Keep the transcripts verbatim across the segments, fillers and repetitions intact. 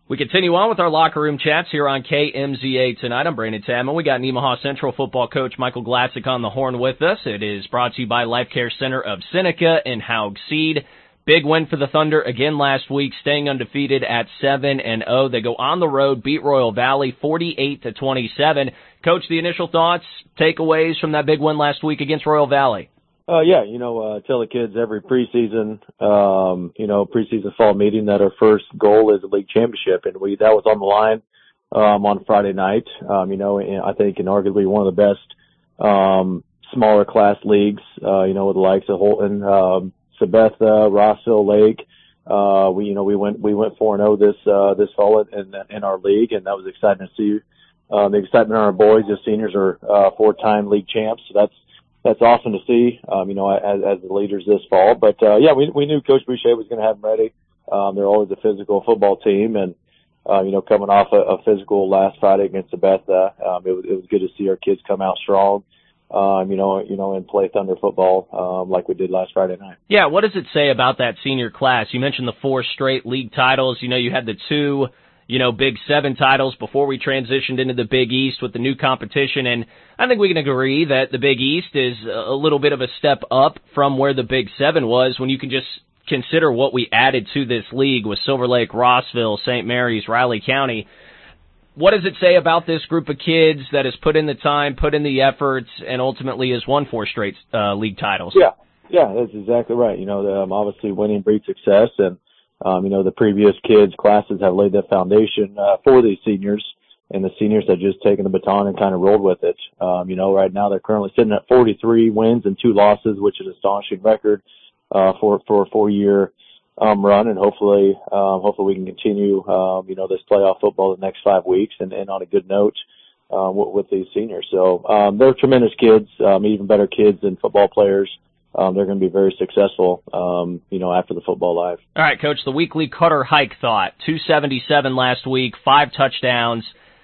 We continue on with our locker room chats here on K M Z A tonight. I'm Brandon Tadman. We got Nemaha Central football coach Michael Glatzik on the horn with us. It is brought to you by Life Care Center of Seneca and Haug Seed. Big win for the Thunder again last week, staying undefeated at seven and oh. They go on the road, beat Royal Valley forty-eight to twenty-seven. Coach, the initial thoughts, takeaways from that big win last week against Royal Valley? Uh, yeah, you know, uh, tell the kids every preseason, um, you know, preseason fall meeting that our first goal is a league championship, and we that was on the line um, on Friday night. Um, you know, and I think, and arguably one of the best um, smaller class leagues. Uh, you know, with the likes of Holton, um, Sabetha, Rossville Lake. Uh, we, you know, we went we went four and zero this uh, this fall in in our league, and that was exciting to see. Uh, the excitement on our boys. The seniors are uh, four-time league champs, so that's. That's awesome to see, um, you know, as, as the leaders this fall. But, uh, yeah, we, we knew Coach Boucher was going to have them ready. Um, they're always a physical football team. And, uh, you know, coming off a, a physical last Friday against Sabetha, um, it was, it was good to see our kids come out strong, um, you know, you know, and play Thunder football, um, like we did last Friday night. Yeah. What does it say about that senior class? You mentioned the four straight league titles. You know, you had the two, you know, Big Seven titles before we transitioned into the Big East with the new competition. And I think we can agree that the Big East is a little bit of a step up from where the Big Seven was when you can just consider what we added to this league with Silver Lake, Rossville, Saint Mary's, Riley County. What does it say about this group of kids that has put in the time, put in the efforts, and ultimately has won four straight uh, league titles? Yeah, yeah, that's exactly right. You know, um, obviously winning breeds success, and Um, you know, the previous kids' classes have laid the foundation uh, for these seniors, and the seniors have just taken the baton and kind of rolled with it. Um, you know, right now they're currently sitting at forty-three wins and two losses, which is an astonishing record uh, for for a four-year um, run, and hopefully, um, hopefully we can continue, um, you know, this playoff football the next five weeks and, and on a good note uh, with, with these seniors. So um, they're tremendous kids, um, even better kids than football players. Um, they're going to be very successful, um, you know, after the football live. All right, Coach, the weekly Cutter Hike thought. two seventy-seven last week, five touchdowns.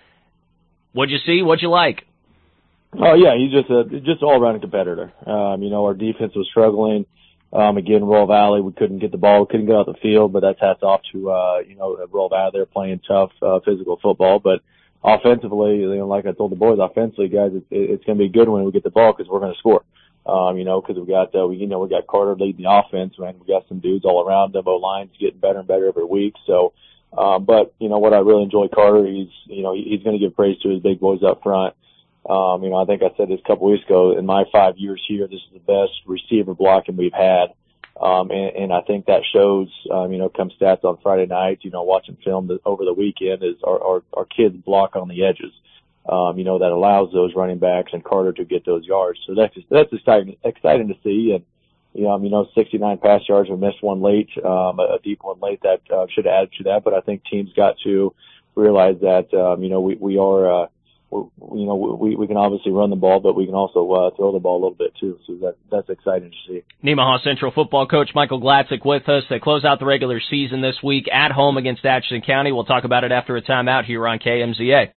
What'd you see? What'd you like? Oh, yeah, he's just a just all-around competitor. Um, you know, our defense was struggling. Um, again, Royal Valley, we couldn't get the ball, we couldn't get out the field, but that's hats off to, uh, you know, Royal Valley. They're playing tough, uh, physical football. But offensively, you know, like I told the boys, offensively, guys, it, it's going to be good when we get the ball because we're going to score. Um, you know, because we got, uh, we, you know, we got Carter leading the offense, and we got some dudes all around them. O-line's getting better and better every week. So, um, but, you know, what I really enjoy Carter, he's, you know, he's going to give praise to his big boys up front. Um, you know, I think I said this a couple weeks ago, in my five years here, this is the best receiver blocking we've had. Um, and, and I think that shows, um, you know, come stats on Friday night, you know, watching film the, over the weekend is our, our, our kids block on the edges. Um, you know, that allows those running backs and Carter to get those yards. So that's, that's exciting, exciting to see. And, you know, you know, sixty-nine pass yards, we missed one late, um, a deep one late that, uh, should have added to that. But I think teams got to realize that, um, you know, we, we are, uh, we're, you know, we, we can obviously run the ball, but we can also, uh, throw the ball a little bit too. So that, that's exciting to see. Nemaha Central football coach Michael Glatzik with us. They close out the regular season this week at home against Atchison County. We'll talk about it after a timeout here on K M Z A.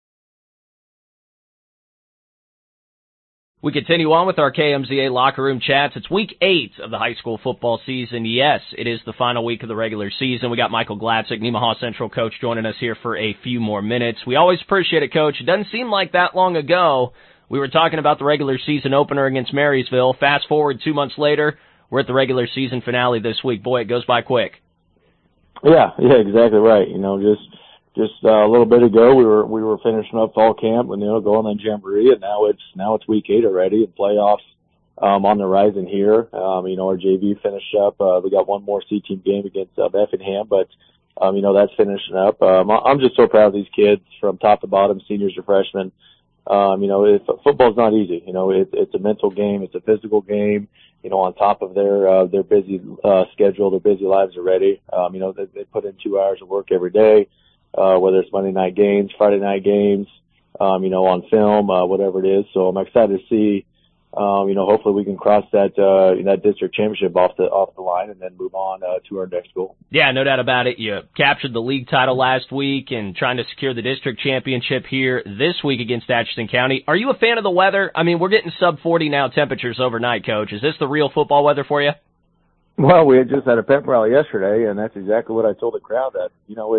We continue on with our K M Z A locker room chats. It's week eight of the high school football season. Yes, it is the final week of the regular season. We got Michael Glatzik, Nemaha Central coach, joining us here for a few more minutes. We always appreciate it, Coach. It doesn't seem like that long ago we were talking about the regular season opener against Marysville. Fast forward two months later, we're at the regular season finale this week. Boy, it goes by quick. Yeah, yeah, exactly right. You know, just Just uh, a little bit ago, we were we were finishing up fall camp and you know going on Jamboree, and now it's now it's week eight already, and playoffs um, on the horizon here. Um, you know, our J V finished up. Uh, we got one more C team game against uh, Effingham, but um, you know that's finishing up. Um, I'm just so proud of these kids from top to bottom, seniors to freshmen. Um, you know, it, football's not easy. You know, it, it's a mental game, it's a physical game. You know, on top of their uh, their busy uh, schedule, their busy lives already. Um, you know, they, they put in two hours of work every day. Uh, whether it's Monday night games, Friday night games, um, you know, on film, uh, whatever it is. So I'm excited to see, um, you know, hopefully we can cross that, uh, that district championship off the, off the line and then move on, uh, to our next goal. Yeah, no doubt about it. You captured the league title last week and trying to secure the district championship here this week against Atchison County. Are you a fan of the weather? I mean, we're getting sub forty now temperatures overnight, Coach. Is this the real football weather for you? Well, we had just had a pep rally yesterday, and that's exactly what I told the crowd, that, you know, it's,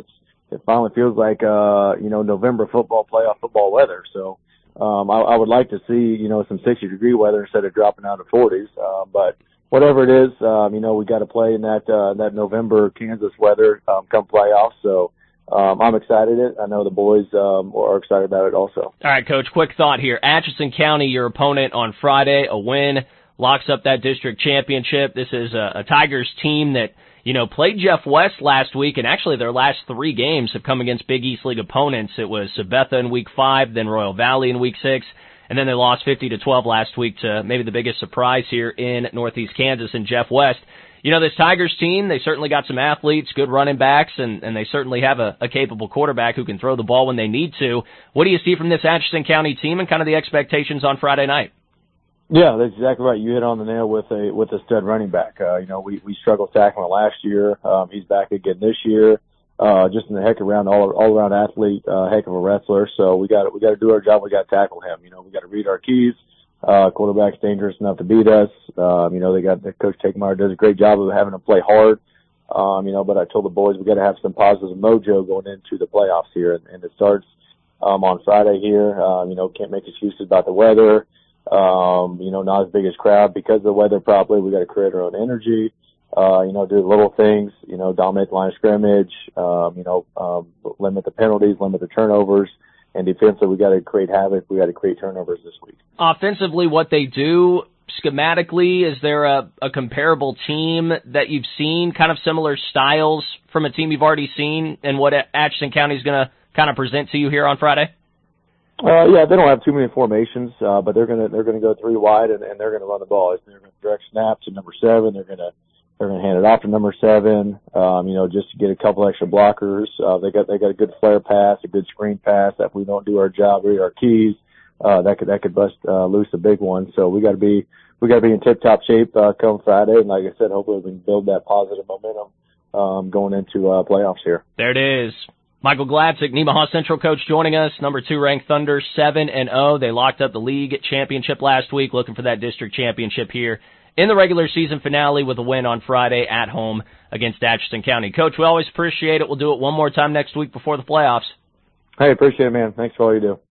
it finally feels like, uh, you know, November football, playoff football weather. So, um, I, I would like to see, you know, some sixty degree weather instead of dropping down to forties. Um, but whatever it is, um, you know, we got to play in that, uh, that November Kansas weather, um, come playoffs. So, um, I'm excited. It. I know the boys, um, are excited about it also. All right, Coach, quick thought here. Atchison County, your opponent on Friday, a win, locks up that district championship. This is a, a Tigers team that, you know, played Jeff West last week, and actually their last three games have come against Big East League opponents. It was Sabetha in week five, then Royal Valley in week six, and then they lost fifty to twelve last week to maybe the biggest surprise here in Northeast Kansas and Jeff West. You know, this Tigers team, they certainly got some athletes, good running backs, and, and they certainly have a, a capable quarterback who can throw the ball when they need to. What do you see from this Atchison County team and kind of the expectations on Friday night? Yeah, that's exactly right. You hit on the nail with a with a stud running back. Uh, you know, we we struggled tackling last year. Um, he's back again this year. Uh, just in the heck around all all around athlete, uh, heck of a wrestler. So we got we got to do our job. We got to tackle him. You know, we got to read our keys. Uh, quarterback's dangerous enough to beat us. Um, you know, they got the coach Takemeyer does a great job of having them play hard. Um, you know, but I told the boys we got to have some positive mojo going into the playoffs here, and, and it starts um, on Friday here. Um, you know, can't make excuses about the weather. Um, you know, not as big as crowd because of the weather. Probably we got to create our own energy. Uh, you know, do little things. You know, dominate the line of scrimmage. Um, you know, um, limit the penalties, limit the turnovers. And defensively, we got to create havoc. We got to create turnovers this week. Offensively, what they do schematically, is there a, a comparable team that you've seen, kind of similar styles from a team you've already seen, and what Atchison County is going to kind of present to you here on Friday? Uh, yeah, they don't have too many formations, uh, but they're gonna they're gonna go three wide and, and they're gonna run the ball. They're gonna direct snap to number seven. They're gonna they're gonna hand it off to number seven. Um, you know, just to get a couple extra blockers. Uh, they got they got a good flare pass, a good screen pass. That if we don't do our job, read our keys, uh, that could that could bust uh, loose a big one. So we got to be we got to be in tip top shape uh, come Friday. And like I said, hopefully we can build that positive momentum um, going into uh, playoffs here. There it is. Michael Gladzik, Nemaha Central coach, joining us. Number two ranked Thunder, seven and oh. They locked up the league championship last week, looking for that district championship here in the regular season finale with a win on Friday at home against Atchison County. Coach, we always appreciate it. We'll do it one more time next week before the playoffs. Hey, appreciate it, man. Thanks for all you do.